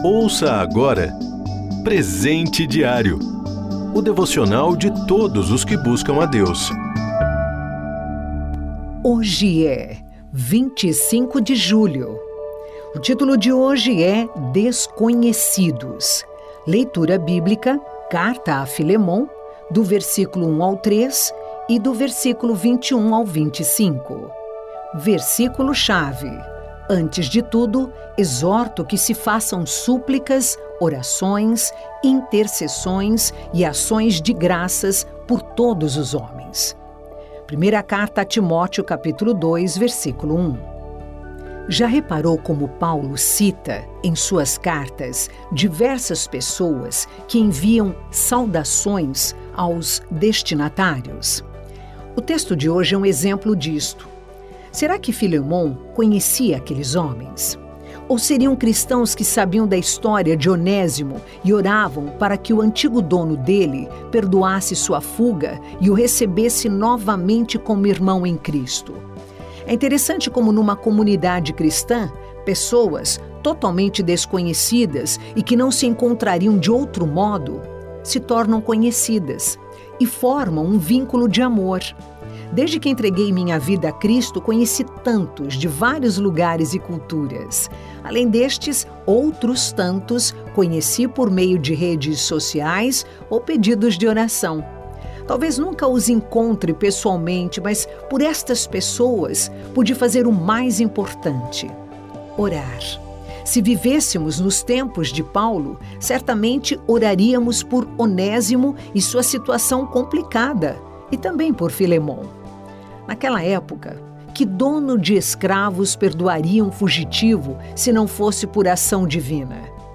Ouça agora Presente Diário, o devocional de todos os que buscam a Deus. Hoje é 25 de julho. O título de hoje é Desconhecidos. Leitura bíblica, Carta a Filemon, do versículo 1 ao 3 e do versículo 21 ao 25. Versículo-chave. Antes de tudo, exorto que se façam súplicas, orações, intercessões e ações de graças por todos os homens. Primeira carta a Timóteo, capítulo 2, versículo 1. Já reparou como Paulo cita, em suas cartas, diversas pessoas que enviam saudações aos destinatários? O texto de hoje é um exemplo disto. Será que Filemon conhecia aqueles homens? Ou seriam cristãos que sabiam da história de Onésimo e oravam para que o antigo dono dele perdoasse sua fuga e o recebesse novamente como irmão em Cristo? É interessante como numa comunidade cristã, pessoas totalmente desconhecidas e que não se encontrariam de outro modo, se tornam conhecidas e formam um vínculo de amor. Desde que entreguei minha vida a Cristo, conheci tantos de vários lugares e culturas. Além destes, outros tantos conheci por meio de redes sociais ou pedidos de oração. Talvez nunca os encontre pessoalmente, mas por estas pessoas pude fazer o mais importante: orar. Se vivêssemos nos tempos de Paulo, certamente oraríamos por Onésimo e sua situação complicada, e também por Filemon. Naquela época, que dono de escravos perdoaria um fugitivo se não fosse por ação divina?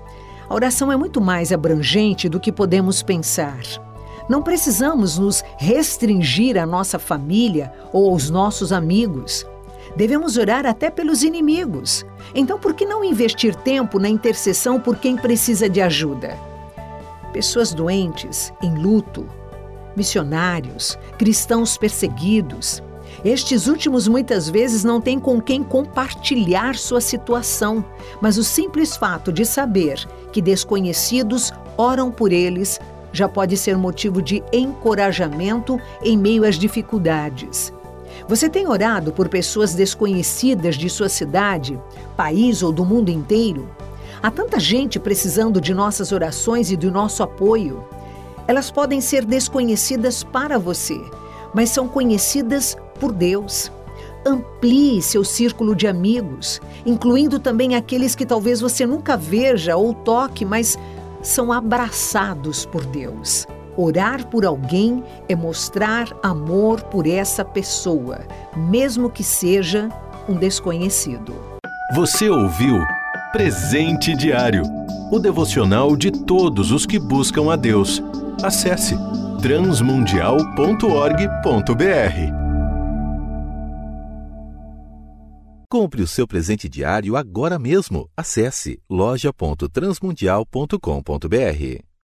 A oração é muito mais abrangente do que podemos pensar. Não precisamos nos restringir à nossa família ou aos nossos amigos. Devemos orar até pelos inimigos. Então, por que não investir tempo na intercessão por quem precisa de ajuda? Pessoas doentes, em luto, missionários, cristãos perseguidos. Estes últimos muitas vezes não têm com quem compartilhar sua situação, mas o simples fato de saber que desconhecidos oram por eles já pode ser motivo de encorajamento em meio às dificuldades. Você tem orado por pessoas desconhecidas de sua cidade, país ou do mundo inteiro? Há tanta gente precisando de nossas orações e do nosso apoio. Elas podem ser desconhecidas para você, mas são conhecidas por Deus. Amplie seu círculo de amigos, incluindo também aqueles que talvez você nunca veja ou toque, mas são abraçados por Deus. Orar por alguém é mostrar amor por essa pessoa, mesmo que seja um desconhecido. Você ouviu Presente Diário, o devocional de todos os que buscam a Deus. Acesse transmundial.org.br. Compre o seu presente diário agora mesmo. Acesse loja.transmundial.com.br.